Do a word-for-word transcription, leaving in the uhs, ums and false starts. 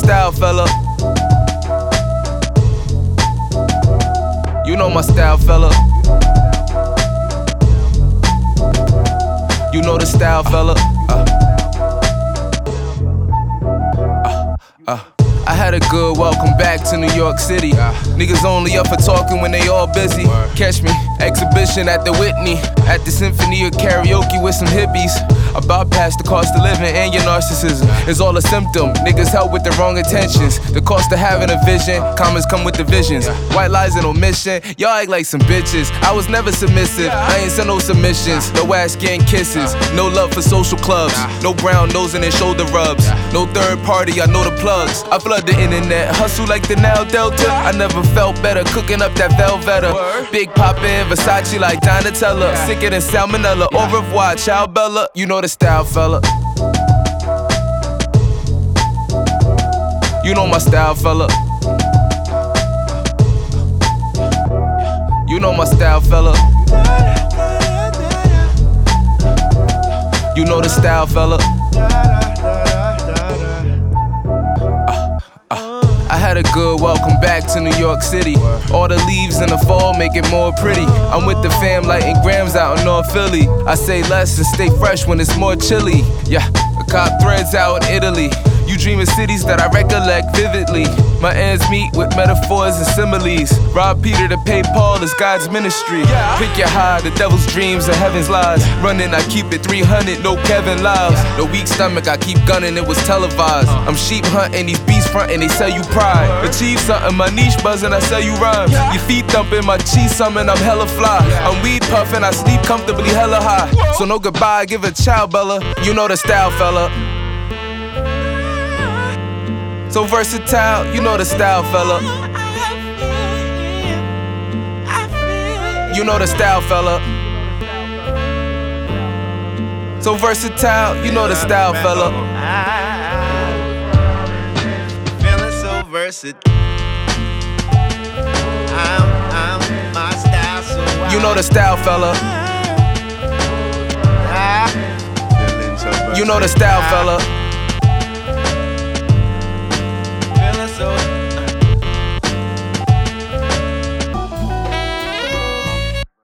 style, fella. You know my style, fella. You know the style, fella. Uh. Uh. Uh. I had a good welcome back to New York City. Niggas only up for talking when they all busy. Catch me, exhibition at the Whitney, at the Symphony of Karaoke with some hippies. I bypass the cost of living and your narcissism. It's all a symptom, niggas help with the wrong intentions. The cost of having a vision, comments come with the visions. White lies and omission, y'all act like some bitches. I was never submissive, I ain't send no submissions. No ass getting kisses, no love for social clubs. No brown nosing and shoulder rubs. No third party, I know the plugs. I flood the internet, hustle like the Nile Delta. I never felt better cooking up that Velveeta. Big Poppin', Versace like Donatella. Sicker than salmonella, au revoir, ciao Bella. You know the style, fella. You know my style, fella. You know my style, fella. You know the style, fella. I had a good welcome back to New York City. All the leaves in the fall make it more pretty. I'm with the fam lighting grams out in North Philly. I say less and stay fresh when it's more chilly. Yeah, I cop threads out in Italy. You dream of cities that I recollect vividly. My ends meet with metaphors and similes. Rob Peter to pay Paul is God's ministry. Pick your high, the devil's dreams and heaven's lies. Running, I keep it three hundred, no Kevin Lives. No weak stomach, I keep gunning, it was televised. I'm sheep hunting, these beasts frontin', they sell you pride. Achieve something, my niche buzzing, I sell you rhymes. Your feet thumping, my cheese summon, I'm hella fly. I'm weed puffin', I sleep comfortably hella high. So no goodbye, give a ciao, Bella. You know the style, fella. So versatile, you know the style, fella. You know the style, fella. So versatile, you know the style, fella. Feeling so versatile. I'm, I'm my style, so wild. You know the style, fella. Feeling so versatile. You know the style, fella.